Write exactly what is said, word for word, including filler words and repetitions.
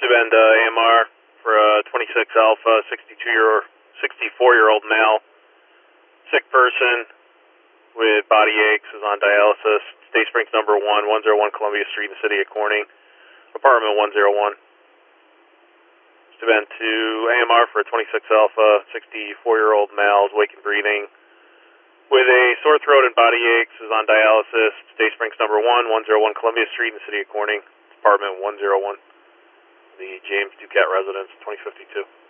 Bend uh, A M R for a twenty-six Alpha, sixty-two year, sixty-four year old male, sick person with body aches, is on dialysis. Stay Springs number one, one oh one Columbia Street in the city of Corning, apartment one oh one. Bend to A M R for a twenty-six Alpha, sixty-four year old male, is awake and breathing with a sore throat and body aches, is on dialysis. Stay Springs number one, one oh one Columbia Street in the city of Corning, apartment one oh one. The James Duquette residence, twenty fifty-two.